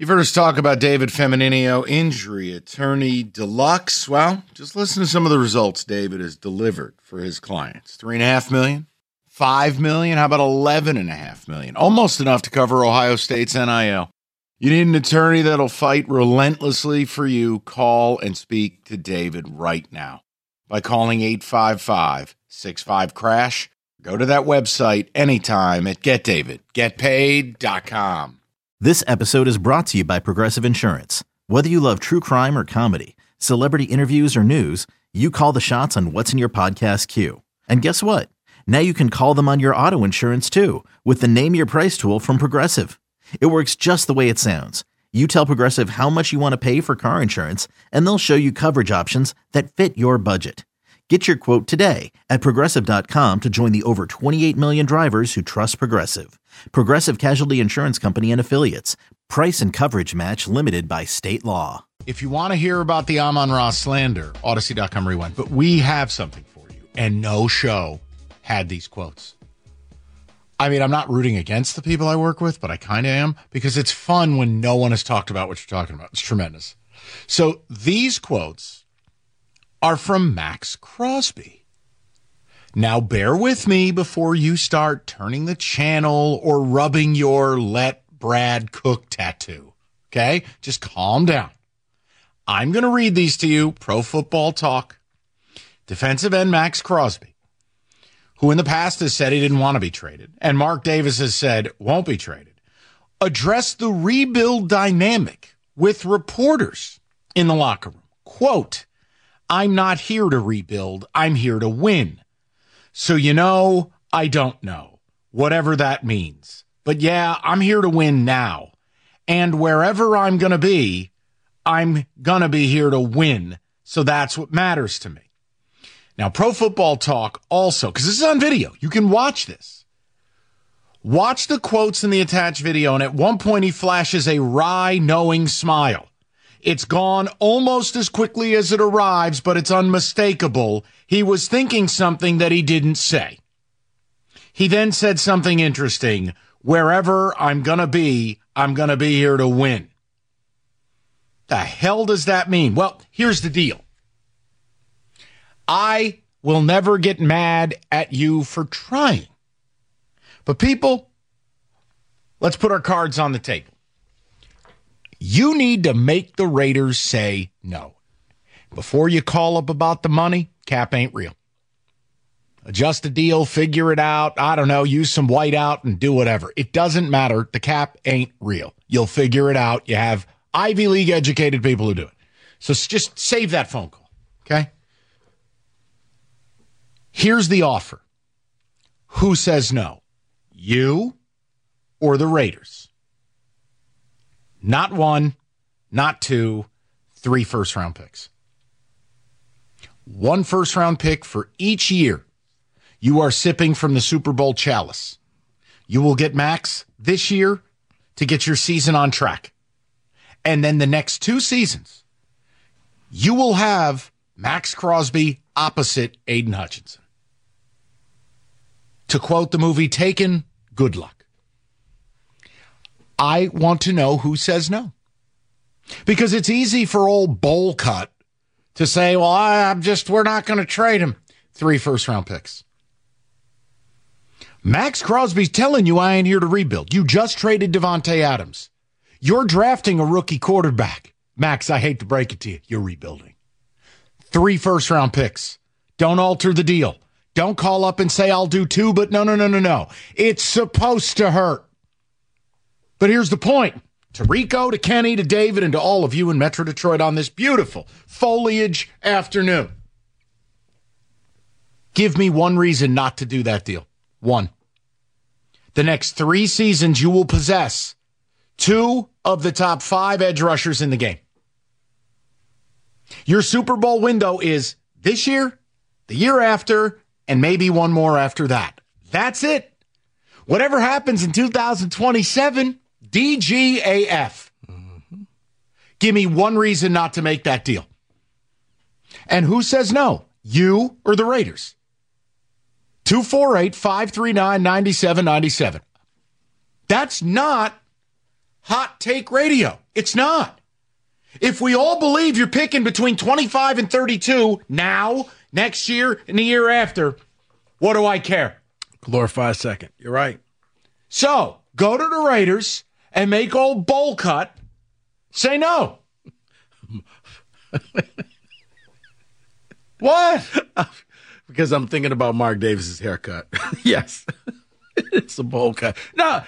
You've heard us talk about David Femininio, injury attorney deluxe. Well, just listen to some of the results David has delivered for his clients. $3.5 million, $5 million, how about $11.5 million? Almost enough to cover Ohio State's NIL. You need an attorney that'll fight relentlessly for you. Call and speak to David right now by calling 855-65-CRASH. Go to that website anytime at getdavidgetpaid.com. This episode is brought to you by Progressive Insurance. Whether you love true crime or comedy, celebrity interviews or news, you call the shots on what's in your podcast queue. And guess what? Now you can call them on your auto insurance too with the Name Your Price tool from Progressive. It works just the way it sounds. You tell Progressive how much you want to pay for car insurance, and they'll show you coverage options that fit your budget. Get your quote today at Progressive.com to join the over 28 million drivers who trust Progressive. Progressive Casualty Insurance Company and Affiliates. Price and coverage match limited by state law. If you want to hear about the Amon-Ra slander, Odyssey.com rewind. But we have something for you. And no show had these quotes. I mean, I'm not rooting against the people I work with, but I kind of am, because it's fun when no one has talked about what you're talking about. It's tremendous. So these quotes are from Max Crosby. Now, bear with me before you start turning the channel or rubbing your Let Brad Cook tattoo. Okay? Just calm down. I'm going to read these to you. Pro Football Talk. Defensive end Max Crosby, who in the past has said he didn't want to be traded, and Mark Davis has said won't be traded, addressed the rebuild dynamic with reporters in the locker room. Quote, "I'm not here to rebuild. I'm here to win. So, I don't know, whatever that means. But yeah, I'm here to win now. And wherever I'm going to be here to win. So that's what matters to me." Now, Pro Football Talk also, because this is on video, you can watch this. Watch the quotes in the attached video, and at one point he flashes a wry, knowing smile. It's gone almost as quickly as it arrives, but it's unmistakable. He was thinking something that he didn't say. He then said something interesting. Wherever I'm going to be here to win. The hell does that mean? Well, here's the deal. I will never get mad at you for trying. But people, let's put our cards on the table. You need to make the Raiders say no. Before you call up about the money, cap ain't real. Adjust the deal, figure it out. I don't know, use some whiteout and do whatever. It doesn't matter. The cap ain't real. You'll figure it out. You have Ivy League educated people who do it. So just save that phone call, okay? Here's the offer. Who says no? You or the Raiders? Not one, not two, 3 first-round picks. 1 first-round pick for each year you are sipping from the Super Bowl chalice. You will get Max this year to get your season on track. And then the next 2 seasons, you will have Max Crosby opposite Aiden Hutchinson. To quote the movie Taken, good luck. I want to know who says no. Because it's easy for old bowl cut to say, well, we're not going to trade him. 3 first-round picks. Max Crosby's telling you I ain't here to rebuild. You just traded Devontae Adams. You're drafting a rookie quarterback. Max, I hate to break it to you. You're rebuilding. 3 first-round picks. Don't alter the deal. Don't call up and say I'll do 2, but no. It's supposed to hurt. But here's the point. To Rico, to Kenny, to David, and to all of you in Metro Detroit on this beautiful foliage afternoon. Give me one reason not to do that deal. 1. The next 3 seasons you will possess 2 of the top 5 edge rushers in the game. Your Super Bowl window is this year, the year after, and maybe one more after that. That's it. Whatever happens in 2027, DGAF. Mm-hmm. Give me one reason not to make that deal. And who says no? You or the Raiders? 248-539-9797. That's not hot take radio. It's not. If we all believe you're picking between 25 and 32 now, next year, and the year after, what do I care? Glorified second. You're right. So go to the Raiders and make old bowl cut. Say no. What? Because I'm thinking about Mark Davis's haircut. Yes. It's a bowl cut. No.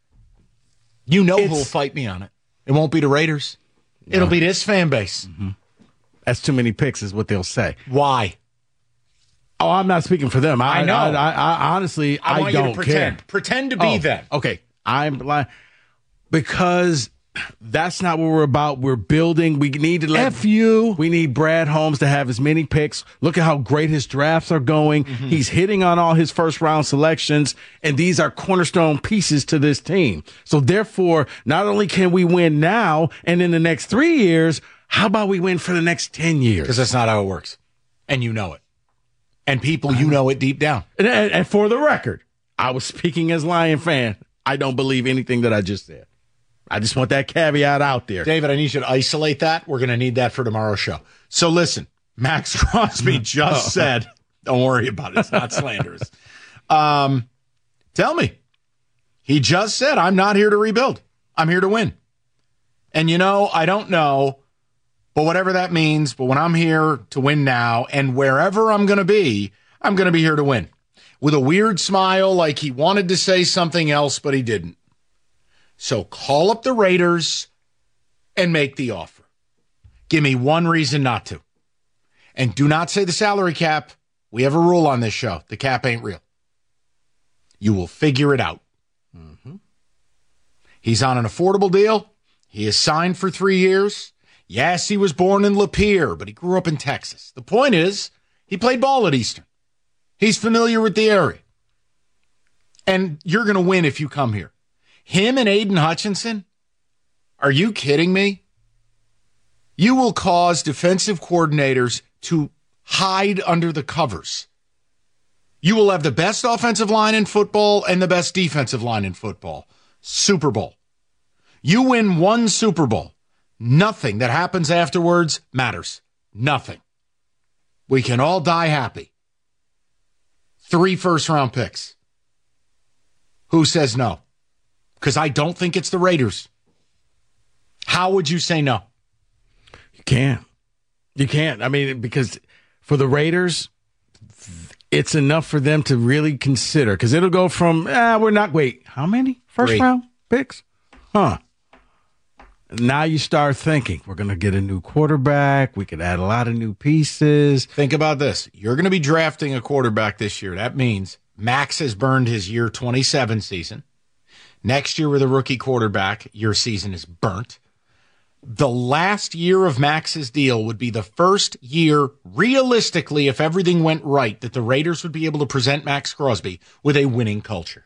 You know who'll fight me on it. It won't be the Raiders. No. It'll be this fan base. Mm-hmm. That's too many picks is what they'll say. Why? Oh, I'm not speaking for them. I know. I honestly, I want don't you to pretend. care. Pretend to be them. Okay. I'm lying. Because that's not what we're about. We're building. We need to let F you. We need Brad Holmes to have as many picks. Look at how great his drafts are going. Mm-hmm. He's hitting on all his first round selections, and these are cornerstone pieces to this team. So therefore, not only can we win now and in the next 3 years, how about we win for the next 10 years? Because that's not how it works. And you know it. And people, you know it deep down. And for the record, I was speaking as Lion fan. I don't believe anything that I just said. I just want that caveat out there. David, I need you to isolate that. We're going to need that for tomorrow's show. So listen, Max Crosby just said, don't worry about it. It's not slanderous. Tell me. He just said, I'm not here to rebuild. I'm here to win. And, I don't know, but whatever that means, but when I'm here to win now and wherever I'm going to be here to win. With a weird smile like he wanted to say something else, but he didn't. So call up the Raiders and make the offer. Give me one reason not to. And do not say the salary cap. We have a rule on this show. The cap ain't real. You will figure it out. Mm-hmm. He's on an affordable deal. He is signed for 3 years. Yes, he was born in Lapeer, but he grew up in Texas. The point is, he played ball at Eastern. He's familiar with the area. And you're going to win if you come here. Him and Aiden Hutchinson? Are you kidding me? You will cause defensive coordinators to hide under the covers. You will have the best offensive line in football and the best defensive line in football. Super Bowl. You win one Super Bowl. Nothing that happens afterwards matters. Nothing. We can all die happy. 3 first-round picks. Who says no? Because I don't think it's the Raiders. How would you say no? You can't. You can't. I mean, because for the Raiders, it's enough for them to really consider. Because it'll go from, wait, how many first-round picks? Huh. Now you start thinking, we're going to get a new quarterback. We could add a lot of new pieces. Think about this. You're going to be drafting a quarterback this year. That means Max has burned his year 27 season. Next year with a rookie quarterback, your season is burnt. The last year of Max's deal would be the first year, realistically, if everything went right, that the Raiders would be able to present Max Crosby with a winning culture.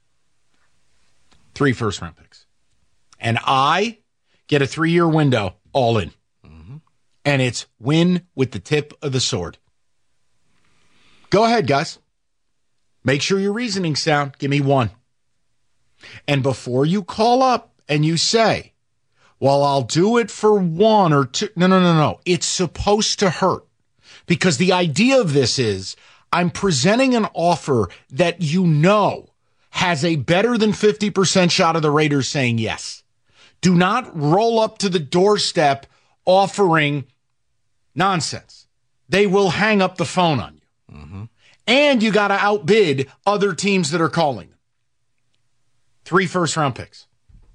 3 first-round picks. And I get a 3-year window all in. Mm-hmm. And it's win with the tip of the sword. Go ahead, guys. Make sure your reasoning's sound. Give me one. And before you call up and you say, well, I'll do it for 1 or 2. No. It's supposed to hurt. Because the idea of this is I'm presenting an offer that has a better than 50% shot of the Raiders saying yes. Do not roll up to the doorstep offering nonsense. They will hang up the phone on you. Mm-hmm. And you got to outbid other teams that are calling them. 3 first-round picks.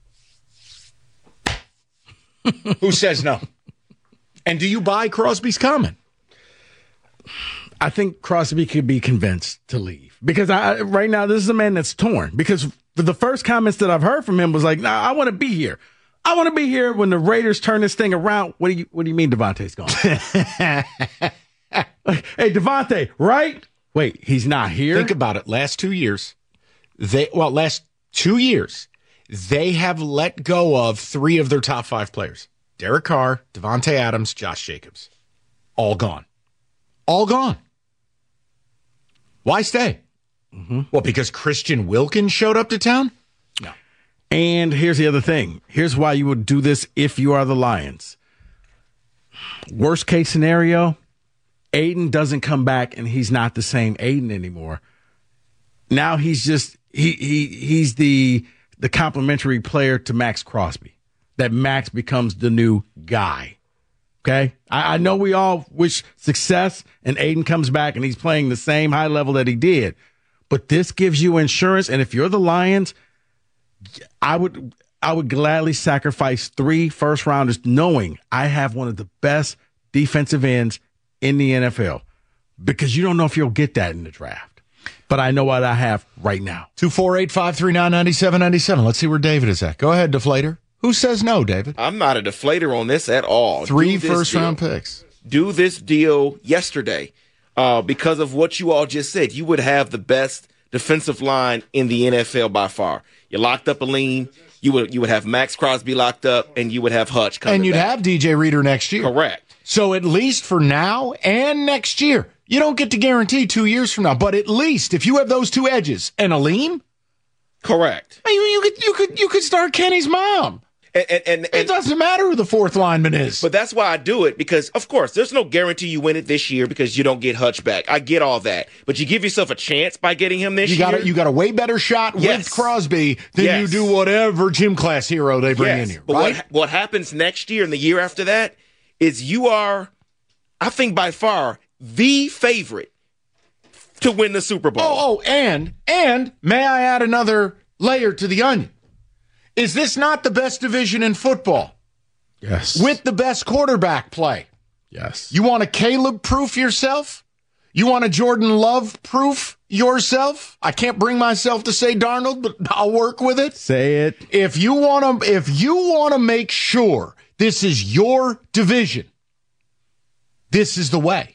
Who says no? And do you buy Crosby's comment? I think Crosby could be convinced to leave. Because right now, this is a man that's torn. Because the first comments that I've heard from him was like, nah, I want to be here. I want to be here when the Raiders turn this thing around. What do you mean Devontae's gone? Hey, Devontae, right? Wait, he's not here? Think about it. Last 2 years, they have let go of 3 of their top 5 players. Derek Carr, Devontae Adams, Josh Jacobs. All gone. All gone. Why stay? Mm-hmm. Well, because Christian Wilkins showed up to town? No. And here's the other thing. Here's why you would do this if you are the Lions. Worst case scenario, Aiden doesn't come back and he's not the same Aiden anymore. Now he's just he's the complimentary player to Max Crosby. That Max becomes the new guy. Okay? I know we all wish success and Aiden comes back and he's playing the same high level that he did. But this gives you insurance, and if you're the Lions, I would gladly sacrifice 3 first-rounders knowing I have one of the best defensive ends in the NFL, because you don't know if you'll get that in the draft. But I know what I have right now. 248-539-9797. Let's see where David is at. Go ahead, Deflator. Who says no, David? I'm not a deflator on this at all. 3 first-round picks. Do this deal yesterday because of what you all just said. You would have the best defensive line in the NFL by far. You locked up Aline. You would have Max Crosby locked up, and you would have Hutch coming and you'd back. have DJ Reader next year. Correct. So at least for now and next year, you don't get to guarantee 2 years from now, but at least if you have those 2 edges and Aline, correct. You could start Kenny's mom. And it doesn't matter who the 4th lineman is. But that's why I do it, because, of course, there's no guarantee you win it this year because you don't get Hutch back. I get all that. But you give yourself a chance by getting him this year. You got a way better shot with Crosby than you do whatever gym class hero they bring in here. But right? what happens next year and the year after that is you are, I think by far, the favorite to win the Super Bowl. And may I add another layer to the onion? Is this not the best division in football? Yes. With the best quarterback play? Yes. You want to Caleb-proof yourself? You want to Jordan Love-proof yourself? I can't bring myself to say Darnold, but I'll work with it. Say it. If you want to make sure this is your division, this is the way.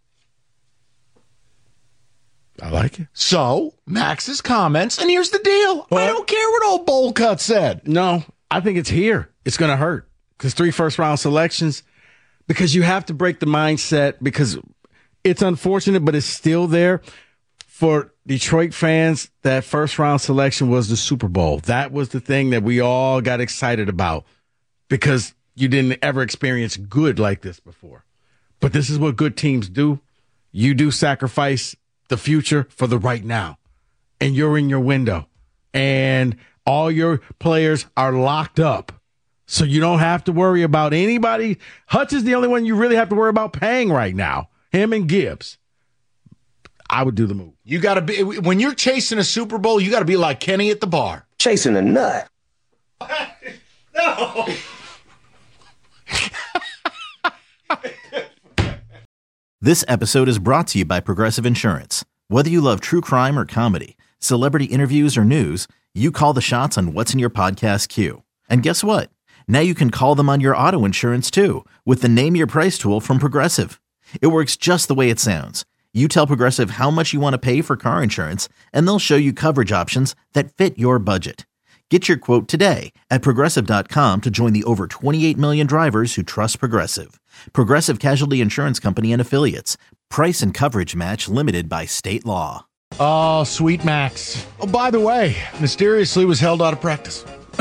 I like it. So, Max's comments, and here's the deal. I don't care what old Bowl-Cut said. No, I think it's here. It's going to hurt because 3 first-round selections, because you have to break the mindset, because it's unfortunate, but it's still there. For Detroit fans, that first-round selection was the Super Bowl. That was the thing that we all got excited about because you didn't ever experience good like this before. But this is what good teams do. You do sacrifice the future for the right now, and you're in your window, and all your players are locked up, so you don't have to worry about anybody. Hutch is the only one you really have to worry about paying right now, him and Gibbs. I would do the move. You got to be, when you're chasing a Super Bowl, you got to be like Kenny at the bar. Chasing a nut. No. This episode is brought to you by Progressive Insurance. Whether you love true crime or comedy, celebrity interviews or news, you call the shots on what's in your podcast queue. And guess what? Now you can call them on your auto insurance too with the Name Your Price tool from Progressive. It works just the way it sounds. You tell Progressive how much you want to pay for car insurance, and they'll show you coverage options that fit your budget. Get your quote today at Progressive.com to join the over 28 million drivers who trust Progressive. Progressive Casualty Insurance Company and Affiliates. Price and coverage match limited by state law. Oh, sweet Max. Oh, by the way, mysteriously was held out of practice.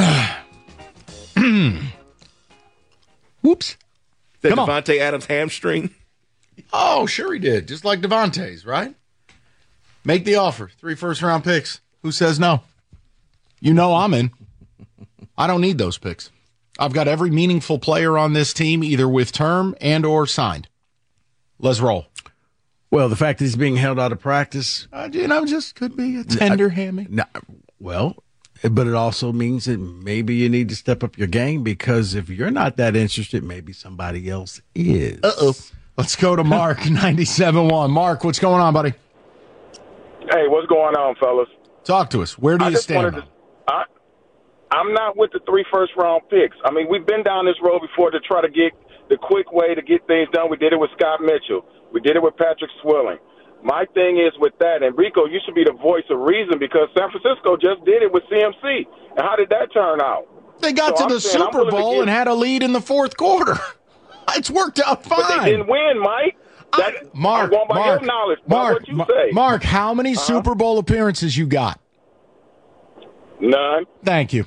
Whoops. That Come on. Devontae Adams hamstring. Oh, sure he did. Just like Devontae's, right? Make the offer. 3 first-round picks. Who says no? You know I'm in. I don't need those picks. I've got every meaningful player on this team either with term and or signed. Let's roll. Well, the fact that he's being held out of practice, just could be a tender hammy. But it also means that maybe you need to step up your game, because if you're not that interested, maybe somebody else is. Uh-oh. Let's go to Mark, 97.1. Mark, what's going on, buddy? Hey, what's going on, fellas? Talk to us. Where do you stand? I'm not with the 3 first-round picks. I mean, we've been down this road before to try to get the quick way to get things done. We did it with Scott Mitchell. We did it with Patrick Swilling. My thing is with that, and Rico, you should be the voice of reason, because San Francisco just did it with CMC. And how did that turn out? They got to the Super Bowl and had a lead in the 4th quarter. It's worked out fine. But they didn't win, Mike. Mark, your knowledge, what you say. Mark, how many Super Bowl appearances you got? None. Thank you.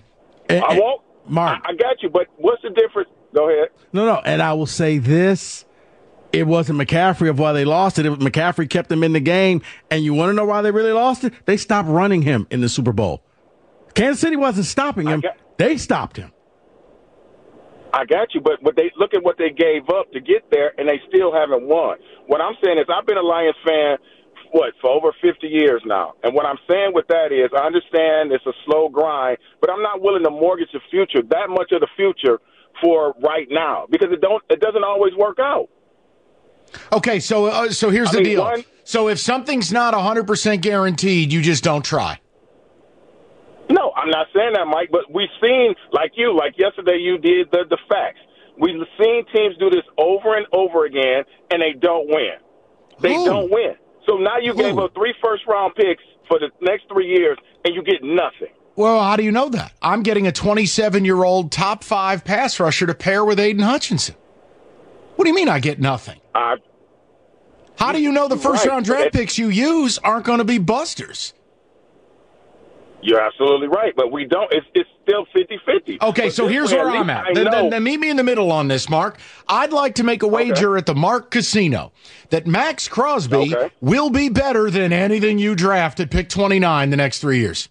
I won't. Mark. I got you, but what's the difference? Go ahead. No. And I will say this. It wasn't McCaffrey of why they lost it. McCaffrey kept them in the game. And you want to know why they really lost it? They stopped running him in the Super Bowl. Kansas City wasn't stopping him. They stopped him. I got you, but they look at what they gave up to get there, and they still haven't won. What I'm saying is I've been a Lions fan, for over 50 years now. And what I'm saying with that is I understand it's a slow grind, but I'm not willing to mortgage the future, that much of the future, for right now, because it doesn't always work out. Okay, so here's the deal. So if something's not 100% guaranteed, you just don't try. No, I'm not saying that, Mike, but we've seen, like yesterday you did the facts. We've seen teams do this over and over again, and they don't win. They don't win. So now you gave up 3 first-round picks for the next 3 years, and you get nothing. Well, how do you know that? I'm getting a 27-year-old top 5 pass rusher to pair with Aiden Hutchinson. What do you mean I get nothing? How do you know the first-round draft picks you use aren't going to be busters? You're absolutely right, but we don't. It's still 50-50. Okay, so here's where I'm at. Then meet me in the middle on this, Mark. I'd like to make a wager at the Mark Casino that Max Crosby will be better than anything you draft at pick 29 the next 3 years.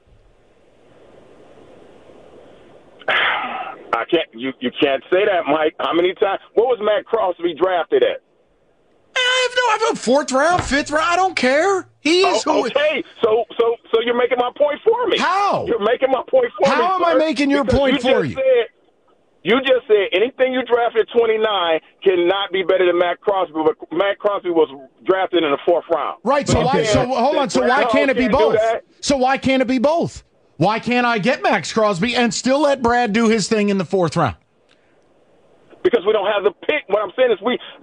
I can't. You can't say that, Mike. How many times? What was Matt Crosby drafted at? I have a 4th round, 5th round. I don't care. He is. Okay, so you're making my point for me. How? You're making my point for me. How am I making your point for you? You just said anything you drafted 29 cannot be better than Matt Crosby, but Matt Crosby was drafted in the 4th round. Right. So hold on. So why can't it be both? So why can't it be both? Why can't I get Max Crosby and still let Brad do his thing in the 4th round? Because we don't have the pick. What I'm saying is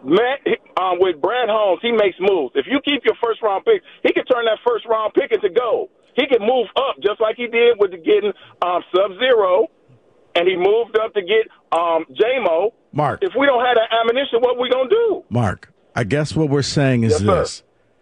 with Brad Holmes, he makes moves. If you keep your first-round pick, he can turn that first-round pick into gold. He can move up just like he did with getting Sub-Zero, and he moved up to get J-Mo. Mark. If we don't have that ammunition, what are we going to do? Mark, I guess what we're saying is this.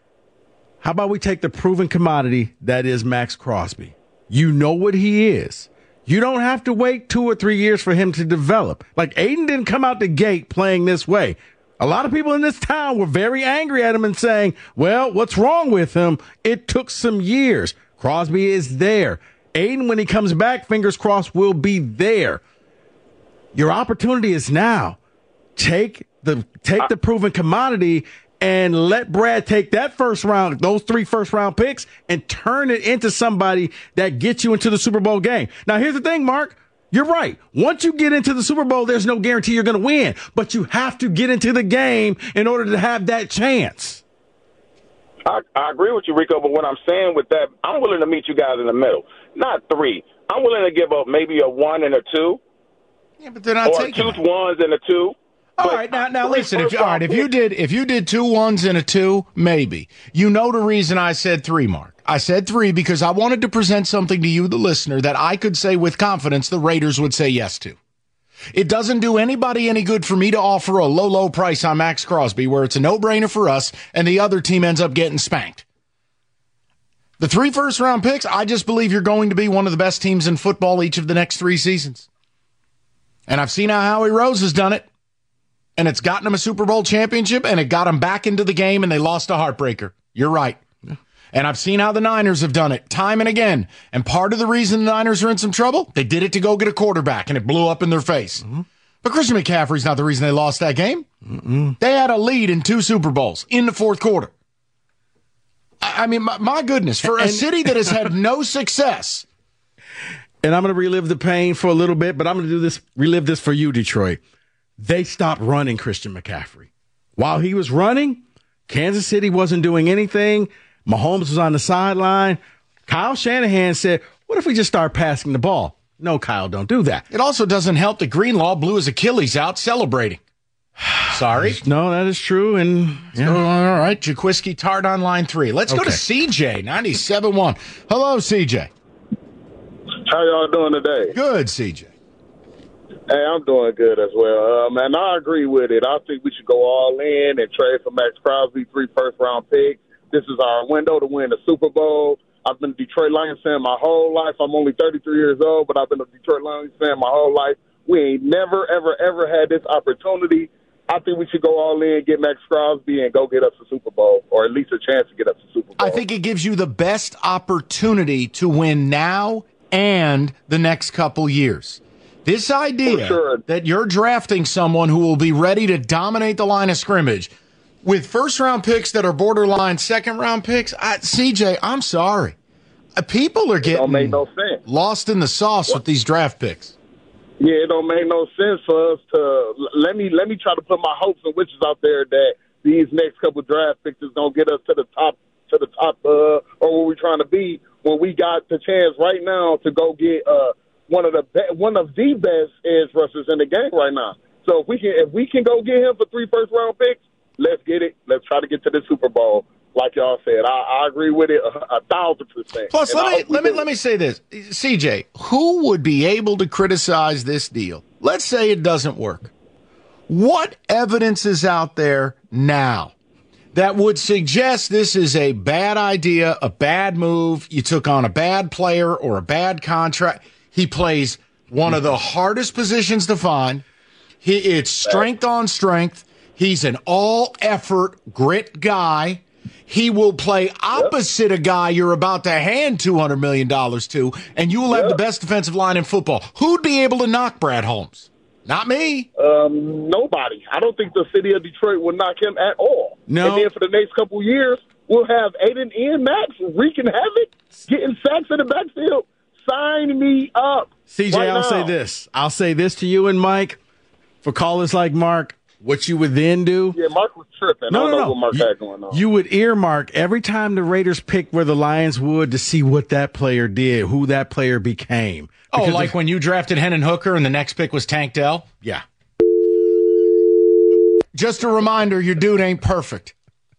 How about we take the proven commodity that is Max Crosby? You know what he is. You don't have to wait 2 or 3 years for him to develop. Like, Aiden didn't come out the gate playing this way. A lot of people in this town were very angry at him and saying, well, what's wrong with him? It took some years. Crosby is there. Aiden, when he comes back, fingers crossed, will be there. Your opportunity is now. Take the proven commodity and let Brad take that those 3 first-round picks, and turn it into somebody that gets you into the Super Bowl game. Now, here's the thing, Mark. You're right. Once you get into the Super Bowl, there's no guarantee you're going to win. But you have to get into the game in order to have that chance. I agree with you, Rico, but what I'm saying with that, I'm willing to meet you guys in the middle. Not 3. I'm willing to give up maybe a 1 and a 2. Yeah, but they're not taking 2 1s and a 2. All right, now listen. If you did 2 1s and a 2, maybe. You know the reason I said 3, Mark. I said 3 because I wanted to present something to you, the listener, that I could say with confidence the Raiders would say yes to. It doesn't do anybody any good for me to offer a low price on Max Crosby where it's a no-brainer for us and the other team ends up getting spanked. The 3 first-round picks, I just believe you're going to be one of the best teams in football each of the next 3 seasons. And I've seen how Howie Rose has done it. And it's gotten them a Super Bowl championship, and it got them back into the game, and they lost a heartbreaker. You're right. And I've seen how the Niners have done it time and again. And part of the reason the Niners are in some trouble, they did it to go get a quarterback, and it blew up in their face. Mm-hmm. But Christian McCaffrey's not the reason they lost that game. Mm-mm. They had a lead in 2 Super Bowls in the 4th quarter. I mean, my goodness, for a city that has had no success. And I'm going to relive the pain for a little bit, but I'm going to relive this for you, Detroit. They stopped running Christian McCaffrey. While he was running, Kansas City wasn't doing anything. Mahomes was on the sideline. Kyle Shanahan said, what if we just start passing the ball? No, Kyle, don't do that. It also doesn't help that Greenlaw blew his Achilles out celebrating. Sorry. No, that is true. And all right, Jaquiski Tart on line 3. Let's go to CJ, 97.1. Hello, CJ. How y'all doing today? Good, CJ. Hey, I'm doing good as well. Man, I agree with it. I think we should go all in and trade for Max Crosby, 3 first-round picks. This is our window to win the Super Bowl. I've been a Detroit Lions fan my whole life. I'm only 33 years old, but I've been a Detroit Lions fan my whole life. We ain't never, ever, ever had this opportunity. I think we should go all in, get Max Crosby, and go get us a Super Bowl, or at least a chance to get us a Super Bowl. I think it gives you the best opportunity to win now and the next couple years. This idea that you're drafting someone who will be ready to dominate the line of scrimmage with first-round picks that are borderline second-round picks, CJ, I'm sorry. People are getting make no sense. Lost in the sauce with these draft picks. Yeah, it don't make no sense for us to let me try to put my hopes and wishes out there that these next couple draft picks is gonna get us to the top or where we're trying to be when we got the chance right now to go get one of the best edge rushers in the game right now. So if we can go get him for 3 first-round picks, let's get it. Let's try to get to the Super Bowl. Like y'all said, I agree with it 1,000%. Plus, let me say this, CJ, who would be able to criticize this deal? Let's say it doesn't work. What evidence is out there now that would suggest this is a bad idea, a bad move? You took on a bad player or a bad contract. He plays one of the hardest positions to find. It's strength on strength. He's an all-effort, grit guy. He will play opposite a guy you're about to hand $200 million to, and you will have the best defensive line in football. Who'd be able to knock Brad Holmes? Not me. Nobody. I don't think the city of Detroit will knock him at all. No. And then for the next couple of years, we'll have Aiden Ian Max wreaking havoc, getting sacks in the backfield. Sign me up. CJ, right I'll now. say this. I'll say this to you and Mike. For callers like Mark, what you would then do. Yeah, Mark was tripping. I don't know what Mark had going on. You would earmark every time the Raiders picked where the Lions would to see what that player did, who that player became. Oh, like when you drafted Hendon Hooker and the next pick was Tank Dell? Yeah. Just a reminder, your dude ain't perfect.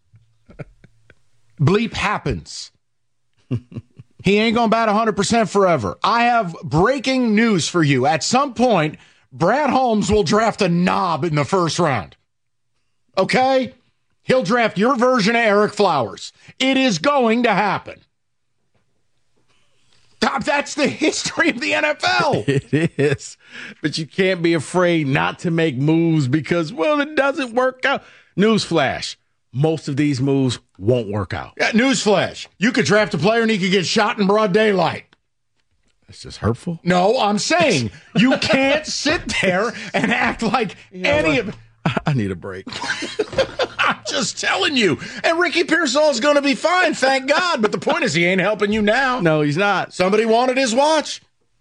Bleep happens. He ain't going to bat 100% forever. I have breaking news for you. At some point, Brad Holmes will draft a knob in the first round. Okay? He'll draft your version of Eric Flowers. It is going to happen. That's the history of the NFL. It is. But you can't be afraid not to make moves because, well, it doesn't work out. Newsflash. Most of these moves won't work out. Yeah, newsflash. You could draft a player and he could get shot in broad daylight. That's just hurtful. No, I'm saying you can't sit there and act like any of it. I need a break. I'm just telling you. And Ricky Pearsall is going to be fine, thank God. But the point is he ain't helping you now. No, he's not. Somebody wanted his watch.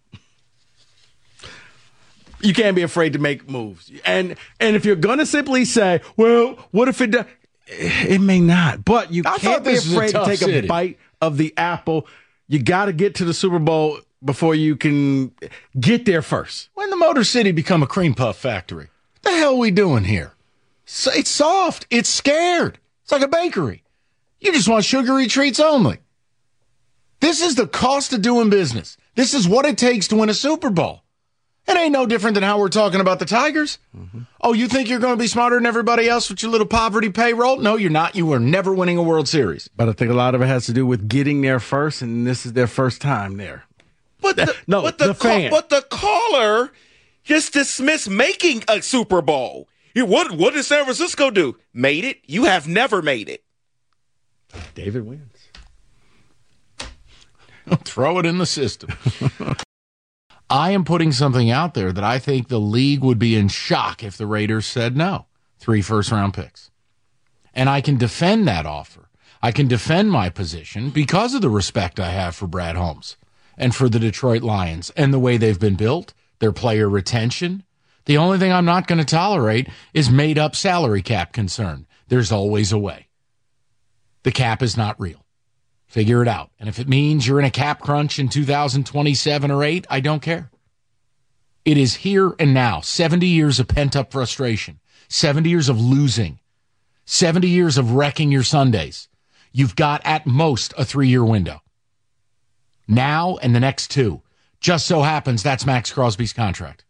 You can't be afraid to make moves. And if you're going to simply say, well, what if it does? It may not. But you can't be afraid to take a bite of the apple. You got to get to the Super Bowl before you can get there first. When the Motor City become a cream puff factory? What the hell are we doing here? It's soft. It's scared. It's like a bakery. You just want sugary treats only. This is the cost of doing business. This is what it takes to win a Super Bowl. It ain't no different than how we're talking about the Tigers. Mm-hmm. Oh, you think you're going to be smarter than everybody else with your little poverty payroll? No, you're not. You are never winning a World Series. But I think a lot of it has to do with getting there first, and this is their first time there. But the caller just dismissed making a Super Bowl. What did San Francisco do? Made it? You have never made it. David wins. Throw it in the system. I am putting something out there that I think the league would be in shock if the Raiders said no. 3 first-round picks. And I can defend that offer. I can defend my position because of the respect I have for Brad Holmes and for the Detroit Lions and the way they've been built, their player retention. The only thing I'm not going to tolerate is made-up salary cap concern. There's always a way. The cap is not real. Figure it out. And if it means you're in a cap crunch in 2027 or 8, I don't care. It is here and now. 70 years of pent-up frustration. 70 years of losing. 70 years of wrecking your Sundays. You've got at most a 3-year window. Now and the next 2. Just so happens that's Max Crosby's contract.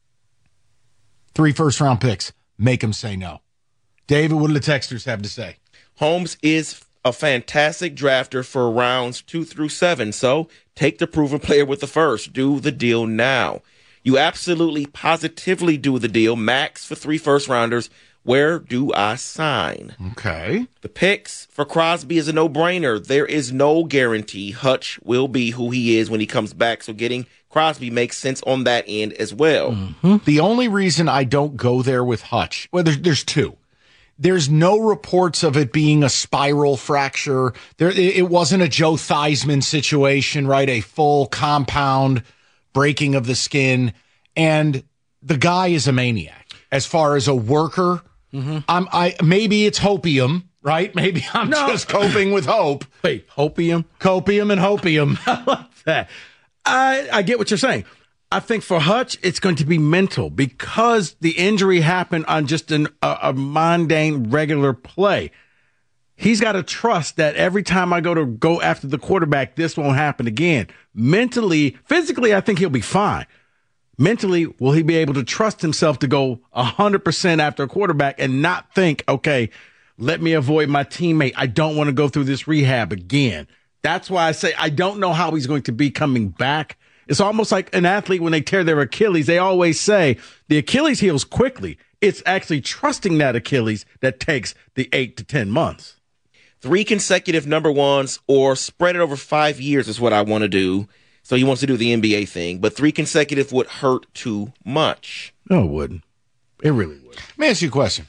3 first-round picks. Make him say no. David, what do the texters have to say? Holmes is a fantastic drafter for rounds 2 through 7. So take the proven player with the first. Do the deal now. You absolutely, positively do the deal. Max for 3 first-rounders. Where do I sign? Okay. The picks for Crosby is a no-brainer. There is no guarantee Hutch will be who he is when he comes back. So getting Crosby makes sense on that end as well. Mm-hmm. The only reason I don't go there with Hutch, well, there's two. There's no reports of it being a spiral fracture. It wasn't a Joe Theismann situation, right? A full compound breaking of the skin. And the guy is a maniac as far as a worker. Mm-hmm. Maybe it's hopium, right? Maybe I'm just coping with hope. Wait, hopium? Copium and hopium. I love that. I get what you're saying. I think for Hutch, it's going to be mental because the injury happened on just a mundane, regular play. He's got to trust that every time I go after the quarterback, this won't happen again. Mentally, physically, I think he'll be fine. Mentally, will he be able to trust himself to go 100% after a quarterback and not think, okay, let me avoid my teammate. I don't want to go through this rehab again. That's why I say I don't know how he's going to be coming back. It's almost like an athlete when they tear their Achilles. They always say the Achilles heals quickly. It's actually trusting that Achilles that takes the 8 to 10 months. 3 consecutive number ones or spread it over 5 years is what I want to do. So he wants to do the NBA thing, but 3 consecutive would hurt too much. No, it wouldn't. It really would. Let me ask you a question.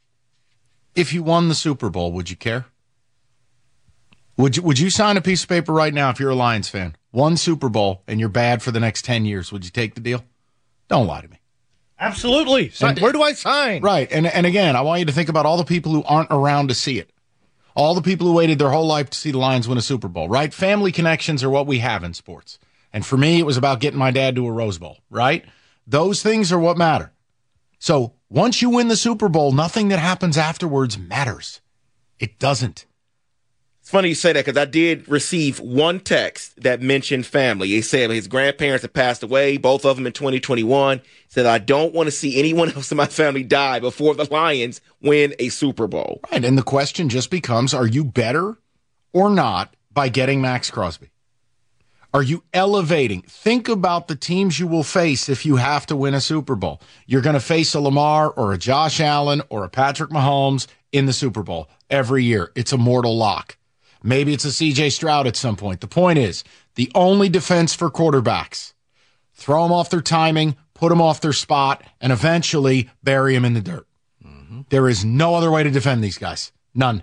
If you won the Super Bowl, would you care? Would you sign a piece of paper right now if you're a Lions fan? One Super Bowl and you're bad for the next 10 years. Would you take the deal? Don't lie to me. Absolutely. Where do I sign? Right. And again, I want you to think about all the people who aren't around to see it. All the people who waited their whole life to see the Lions win a Super Bowl, right? Family connections are what we have in sports. And for me, it was about getting my dad to a Rose Bowl, right? Those things are what matter. So once you win the Super Bowl, nothing that happens afterwards matters. It doesn't. It's funny you say that because I did receive one text that mentioned family. He said his grandparents had passed away, both of them in 2021. He said, I don't want to see anyone else in my family die before the Lions win a Super Bowl. Right, and the question just becomes, are you better or not by getting Max Crosby? Are you elevating? Think about the teams you will face if you have to win a Super Bowl. You're going to face a Lamar or a Josh Allen or a Patrick Mahomes in the Super Bowl every year. It's a mortal lock. Maybe it's a C.J. Stroud at some point. The point is, the only defense for quarterbacks, throw them off their timing, put them off their spot, and eventually bury them in the dirt. Mm-hmm. There is no other way to defend these guys. None.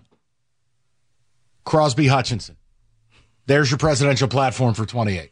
Crosby Hutchinson. There's your presidential platform for 28.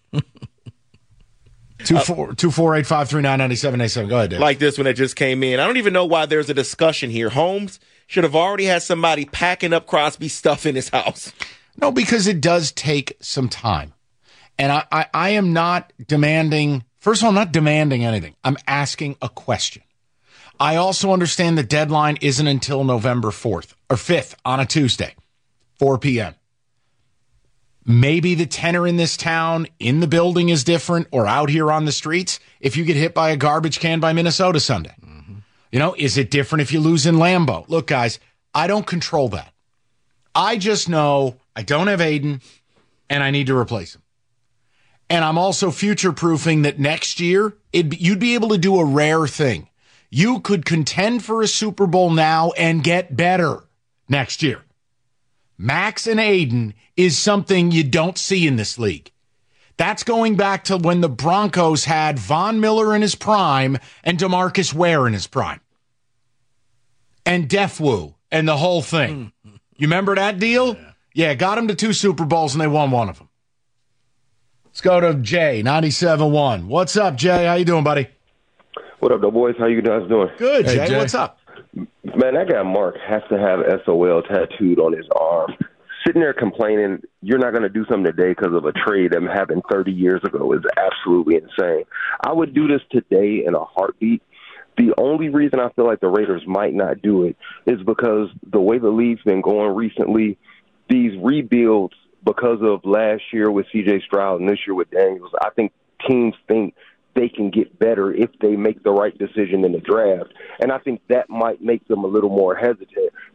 248-539-9787. Go ahead, Dave. Like this one that just came in. I don't even know why there's a discussion here. Holmes should have already had somebody packing up Crosby's stuff in his house. No, because it does take some time. And I am not demanding, first of all, I'm not demanding anything. I'm asking a question. I also understand the deadline isn't until November 4th or 5th on a Tuesday, 4 p.m. Maybe the tenor in this town, in the building is different or out here on the streets if you get hit by a garbage can by Minnesota Sunday. Mm-hmm. You know, is it different if you lose in Lambeau? Look, guys, I don't control that. I just know I don't have Aiden and I need to replace him. And I'm also future-proofing that next year you'd be able to do a rare thing. You could contend for a Super Bowl now and get better next year. Max and Aiden is something you don't see in this league. That's going back to when the Broncos had Von Miller in his prime and DeMarcus Ware in his prime. And Defwoo and the whole thing. You remember that deal? Yeah, got him to 2 Super Bowls and they won one of them. Let's go to Jay, 97.1. What's up, Jay? How you doing, buddy? What up, though, boys? How you guys doing? Good, Hey, Jay. Jay. What's up? Man, that guy Mark has to have SOL tattooed on his arm. Sitting there complaining you're not going to do something today because of a trade that happened 30 years ago is absolutely insane. I would do this today in a heartbeat. The only reason I feel like the Raiders might not do it is because the way the league's been going recently, these rebuilds, because of last year with C.J. Stroud and this year with Daniels, I think teams think they can get better if they make the right decision in the draft. And I think that might make them a little more hesitant.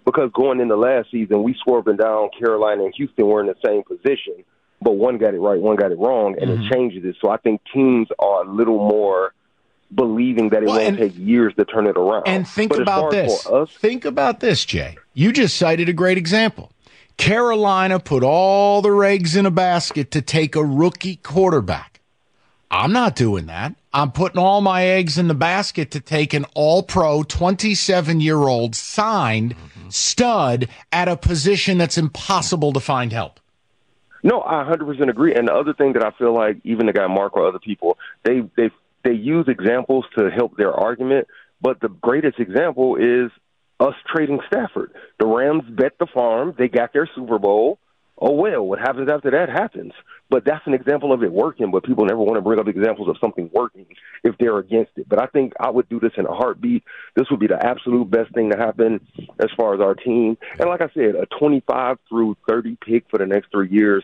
because going into last season, we swerving down Carolina and Houston were in the same position, but one got it right, one got it wrong, and it changes it. So I think teams are a little more believing that it won't take years to turn it around. And think about this. Think about this, Jay. You just cited a great example. Carolina put all their eggs in a basket to take a rookie quarterback. I'm not doing that. I'm putting all my eggs in the basket to take an all-pro 27-year-old signed stud at a position that's impossible to find help. No, I 100% agree. And the other thing that I feel like even the guy Mark or other people, they use examples to help their argument, but the greatest example is us trading Stafford. The Rams bet the farm. They got their Super Bowl. Oh, well, what happens after that happens. But that's an example of it working, but people never want to bring up examples of something working if they're against it. But I think I would do this in a heartbeat. This would be the absolute best thing to happen as far as our team. And like I said, a 25 through 30 pick for the next 3 years,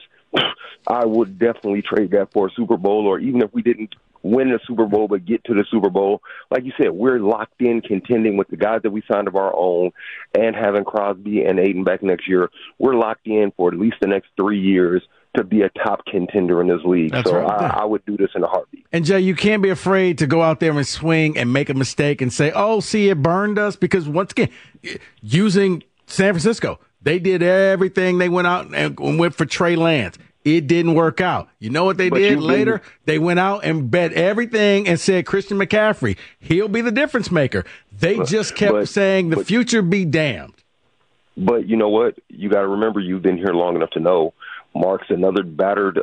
I would definitely trade that for a Super Bowl, or even if we didn't win the Super Bowl but get to the Super Bowl. Like you said, we're locked in contending with the guys that we signed of our own and having Crosby and Aiden back next year. We're locked in for at least the next 3 years to be a top contender in this league. That's so right. I would do this in a heartbeat. And, Jay, you can't be afraid to go out there and swing and make a mistake and say, oh, see, it burned us. Because, once again, using San Francisco, they did everything. They went out and went for Trey Lance. It didn't work out. You know what they did later? They went out and bet everything and said Christian McCaffrey, he'll be the difference maker. They just kept saying the future be damned. But you know what? You got to remember, you've been here long enough to know Mark's another battered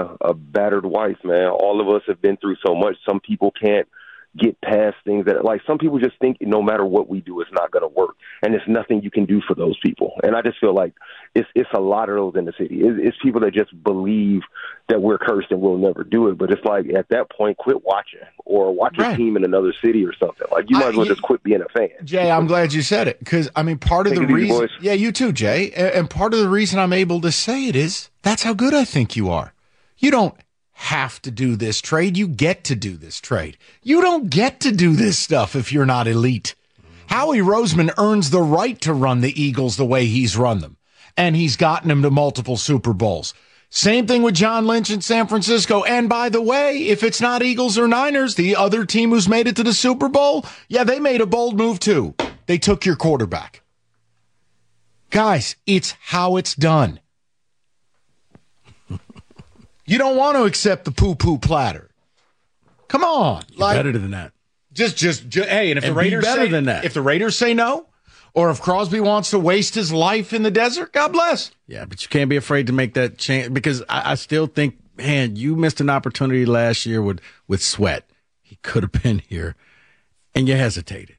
wife, man. All of us have been through so much. Some people can't get past things that, like, some people just think no matter what we do, it's not going to work. And there's nothing you can do for those people. And I just feel like it's a lot of those in the city. It's people that just believe that we're cursed and we'll never do it. But it's like, at that point, quit watching or watch your team in another city or something. Like, you might as well just quit being a fan. Jay, I'm glad you said it, because, I mean, part of the reason – yeah, you too, Jay. And part of the reason I'm able to say it is that's how good I think you are. You don't have to do this trade. You get to do this trade. You don't get to do this stuff if you're not elite. Howie Roseman earns the right to run the Eagles the way he's run them, and he's gotten them to multiple Super Bowls. Same thing with John Lynch in San Francisco. And by the way, if it's not Eagles or Niners, the other team who's made it to the Super Bowl, yeah, they made a bold move too. They took your quarterback. Guys, it's how it's done. You don't want to accept the poo-poo platter. Come on. You're better than that. Just hey, and if the Raiders better say, than that. If the Raiders say no, or if Crosby wants to waste his life in the desert, God bless. Yeah, but you can't be afraid to make that change, because I still think, man, you missed an opportunity last year with Sweat. He could have been here, and you hesitated.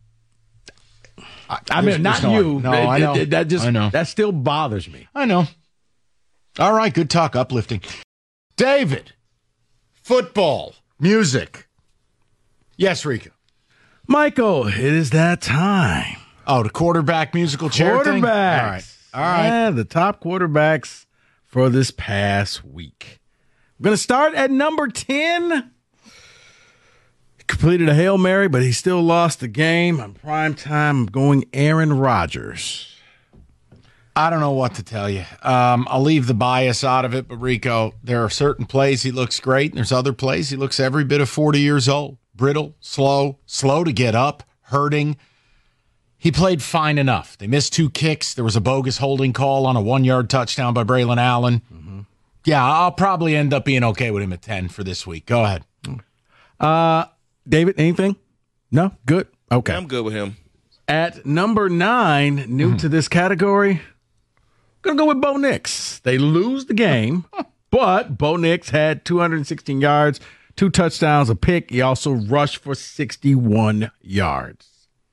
I mean, not you. No, I know. I know. That still bothers me. I know. All right, good talk, uplifting. David, football, music. Yes, Rico. Michael, it is that time. Oh, the quarterback musical chair thing? Quarterbacks. All right. Yeah, the top quarterbacks for this past week. We're going to start at number 10. He completed a Hail Mary, but he still lost the game. On prime time, I'm going Aaron Rodgers. I don't know what to tell you. I'll leave the bias out of it, but Rico, there are certain plays he looks great, and there's other plays he looks every bit of 40 years old. Brittle, slow to get up, hurting. He played fine enough. They missed 2 kicks. There was a bogus holding call on a 1-yard touchdown by Braylon Allen. Mm-hmm. Yeah, I'll probably end up being okay with him at 10 for this week. Go ahead. David, anything? No? Good? Okay. I'm good with him. At number 9, new to this category, going to go with Bo Nix. They lose the game, but Bo Nix had 216 yards, 2 touchdowns, a pick. He also rushed for 61 yards.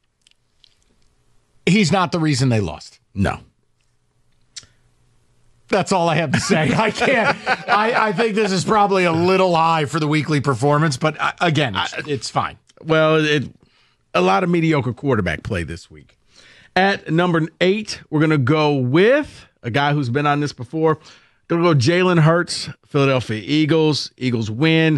He's not the reason they lost. No. That's all I have to say. I can't. I think this is probably a little high for the weekly performance, but again, it's fine. Well, a lot of mediocre quarterback play this week. At number 8, we're going to go with a guy who's been on this before. Going to go Jalen Hurts, Philadelphia Eagles. Eagles win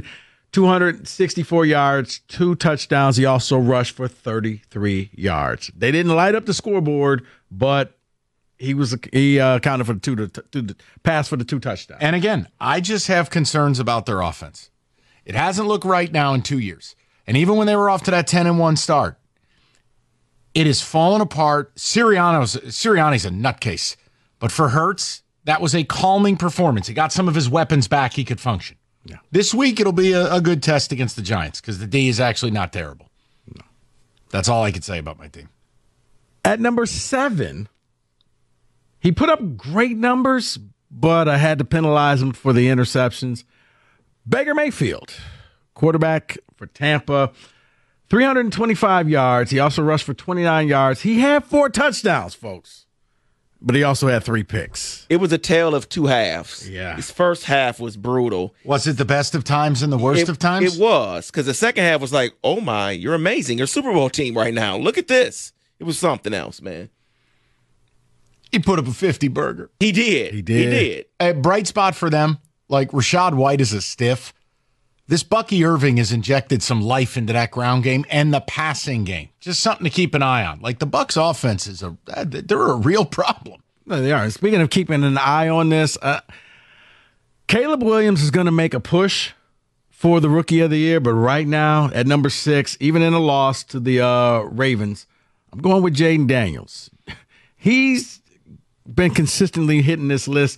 264 yards, 2 touchdowns. He also rushed for 33 yards. They didn't light up the scoreboard, but he accounted for the pass for the 2 touchdowns. And again, I just have concerns about their offense. It hasn't looked right now in 2 years. And even when they were off to that 10-1 start, it has fallen apart. Sirianni's a nutcase. But for Hurts, that was a calming performance. He got some of his weapons back. He could function. Yeah. This week, it'll be a good test against the Giants because the D is actually not terrible. No. That's all I could say about my team. At number 7, he put up great numbers, but I had to penalize him for the interceptions. Baker Mayfield, quarterback for Tampa, 325 yards. He also rushed for 29 yards. He had 4 touchdowns, folks, but he also had 3 picks. It was a tale of 2 halves. Yeah. His first half was brutal. Was it the best of times and the worst of times? It was, because the second half was like, oh my, you're amazing. You're a Super Bowl team right now. Look at this. It was something else, man. He put up a 50 burger. He did. A bright spot for them, like Rachaad White is a stiff. This Bucky Irving has injected some life into that ground game and the passing game. Just something to keep an eye on. Like the Bucs offense they're a real problem. No, they are. Speaking of keeping an eye on this, Caleb Williams is going to make a push for the Rookie of the Year, but right now at number 6, even in a loss to the Ravens, I'm going with Jaden Daniels. He's been consistently hitting this list.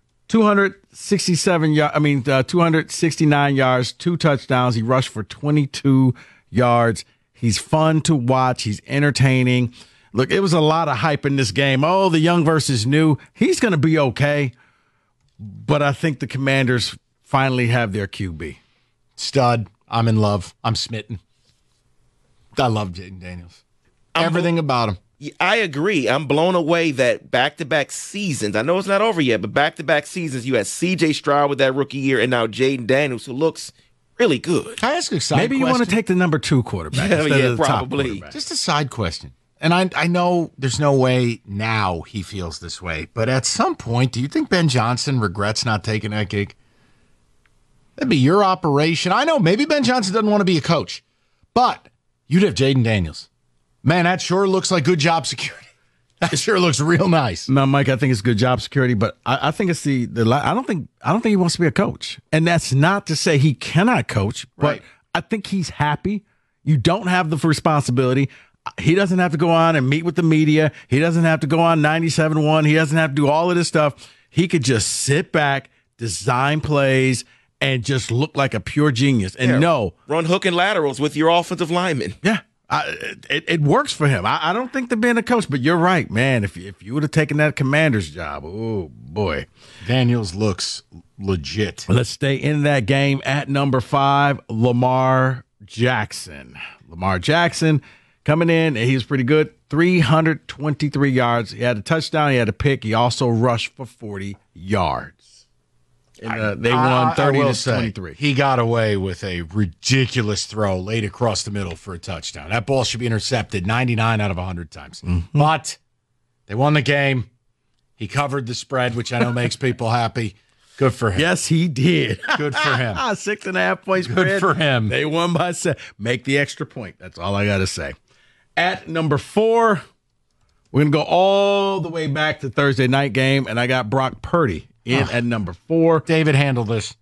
269 yards, 2 touchdowns. He rushed for 22 yards. He's fun to watch. He's entertaining. Look, it was a lot of hype in this game. Oh, the young versus new. He's going to be okay. But I think the Commanders finally have their QB. Stud. I'm in love. I'm smitten. I love Jaden Daniels. Everything about him. I agree. I'm blown away that back-to-back seasons, I know it's not over yet, but back-to-back seasons, you had C.J. Stroud with that rookie year and now Jaden Daniels, who looks really good. Can I ask you a side Maybe question? you want to take the number 2 quarterback instead of the probably. top quarterback. Just a side question. And I know there's no way now he feels this way, but at some point, do you think Ben Johnson regrets not taking that gig? That'd be your operation. I know maybe Ben Johnson doesn't want to be a coach, but you'd have Jaden Daniels. Man, that sure looks like good job security. That sure looks real nice. No, Mike, I think it's good job security, but I think it's the I don't think he wants to be a coach. And that's not to say he cannot coach, but Right. I think he's happy. You don't have the responsibility. He doesn't have to go on and meet with the media. He doesn't have to go on 97.1. He doesn't have to do all of this stuff. He could just sit back, design plays, and just look like a pure genius. And run hook and laterals with your offensive linemen. Yeah. It works for him. I don't think they're being a coach, but you're right, man. If you would have taken that Commander's job, oh boy, Daniels looks legit. Let's stay in that game at number 5, Lamar Jackson. Lamar Jackson coming in, and he was pretty good. 323 yards. He had a touchdown. He had a pick. He also rushed for 40 yards. And they won 30-23. He got away with a ridiculous throw laid across the middle for a touchdown. That ball should be intercepted 99 out of 100 times. Mm-hmm. But they won the game. He covered the spread, which I know makes people happy. Good for him. Yes, he did. Good for him. 6.5 points spread. Good for him. They won by 7. Make the extra point. That's all I got to say. At number 4, we're going to go all the way back to Thursday night game, and I got Brock Purdy at number 4. David, handle this.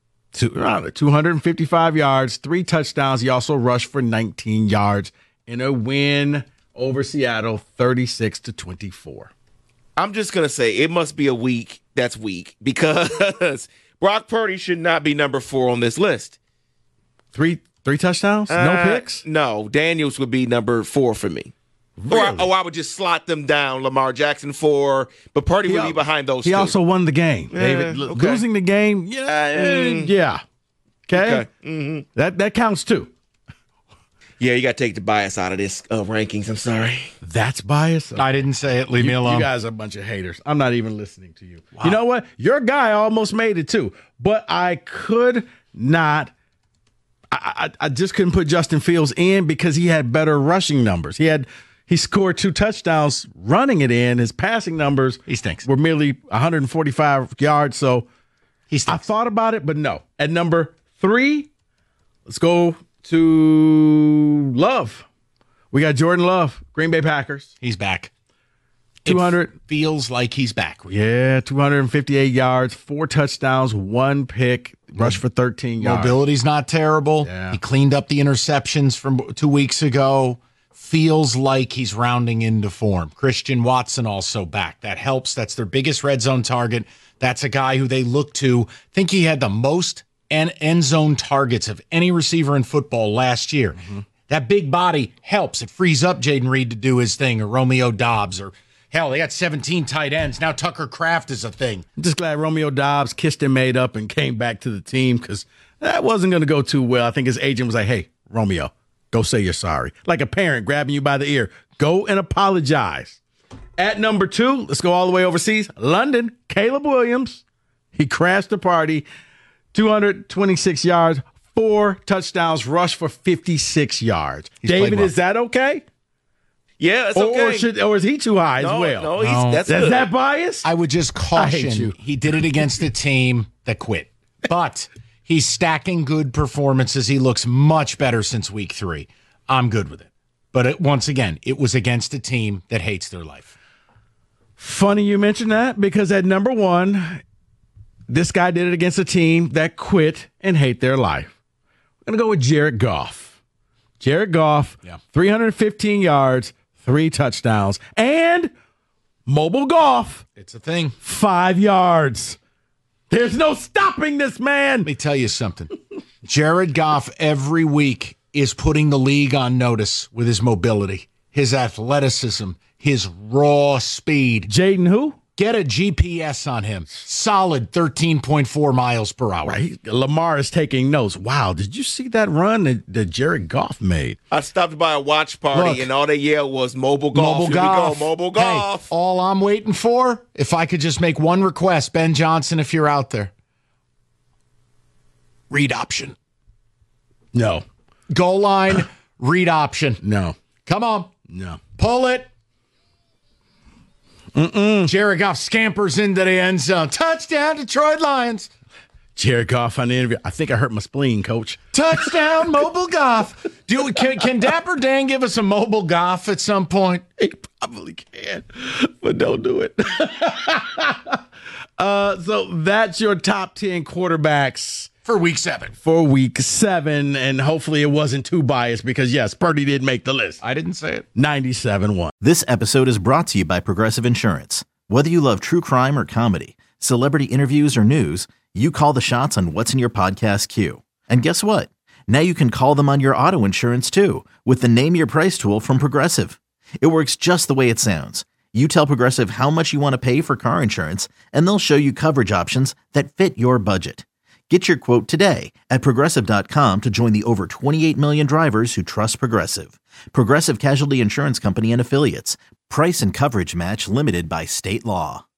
255 yards, 3 touchdowns. He also rushed for 19 yards in a win over Seattle, 36-24. I'm just going to say it must be a week that's weak because Brock Purdy should not be number 4 on this list. 3 touchdowns? No picks? No. Daniels would be number 4 for me. Really? Or I would just slot them down. Lamar Jackson 4, but Purdy would be behind those two. He also won the game, David. Okay. Losing the game, yeah. Okay? Mm-hmm. That counts too. Yeah, you got to take the bias out of this rankings. I'm sorry. That's bias. I didn't say it. Leave me alone. You guys are a bunch of haters. I'm not even listening to you. Wow. You know what? Your guy almost made it too, but I could not. I just couldn't put Justin Fields in because he had better rushing numbers. He scored 2 touchdowns running it in. His passing numbers were merely 145 yards. So he stinks. I thought about it, but no. At number 3, Let's go to Love. We got Jordan Love, Green Bay Packers. He's back. 200. It feels like he's back. Yeah, 258 yards, 4 touchdowns, 1 pick, rushed for 13 yards. Mobility's not terrible. Yeah. He cleaned up the interceptions from 2 weeks ago. Feels like he's rounding into form. Christian Watson also back. That helps. That's their biggest red zone target. That's a guy who they look to. I think he had the most end zone targets of any receiver in football last year. Mm-hmm. That big body helps. It frees up Jaden Reed to do his thing, or Romeo Doubs, or hell, they got 17 tight ends. Now Tucker Kraft is a thing. I'm just glad Romeo Doubs kissed and made up and came back to the team, because that wasn't going to go too well. I think his agent was like, hey, Romeo, go say you're sorry. Like a parent grabbing you by the ear. Go and apologize. At number 2, let's go all the way overseas. London, Caleb Williams. He crashed the party. 226 yards, 4 touchdowns, rushed for 56 yards. David, is that okay? Yeah, it's okay. Or is he too high as well? No, that's good. Is that bias? I would just caution, he did it against a team that quit. But he's stacking good performances. He looks much better since week 3. I'm good with it. But once again, it was against a team that hates their life. Funny you mentioned that, because at number 1, this guy did it against a team that quit and hate their life. We're going to go with Jared Goff. Jared Goff, 315 yards, 3 touchdowns, and mobile golf. It's a thing. 5 yards. There's no stopping this man. Let me tell you something. Jared Goff every week is putting the league on notice with his mobility, his athleticism, his raw speed. Jaden who? Get a GPS on him. Solid 13.4 miles per hour. Right. Lamar is taking notes. Wow, did you see that run that Jared Goff made? I stopped by a watch party, and all they yelled was mobile golf. Mobile golf. Mobile golf. Hey, all I'm waiting for, if I could just make one request, Ben Johnson, if you're out there. Read option. No. Goal line, read option. No. Come on. No. Pull it. Jared Goff scampers into the end zone. Touchdown, Detroit Lions. Jared Goff on the interview. I think I hurt my spleen, Coach. Touchdown, mobile Goff. Can Dapper Dan give us a mobile Goff at some point? He probably can, but don't do it. So that's your top 10 quarterbacks for week 7. For week 7, and hopefully it wasn't too biased, because, yes, Purdy did make the list. I didn't say it. 97-1. This episode is brought to you by Progressive Insurance. Whether you love true crime or comedy, celebrity interviews or news, you call the shots on what's in your podcast queue. And guess what? Now you can call them on your auto insurance too, with the Name Your Price tool from Progressive. It works just the way it sounds. You tell Progressive how much you want to pay for car insurance, and they'll show you coverage options that fit your budget. Get your quote today at Progressive.com to join the over 28 million drivers who trust Progressive. Progressive Casualty Insurance Company and Affiliates. Price and coverage match limited by state law.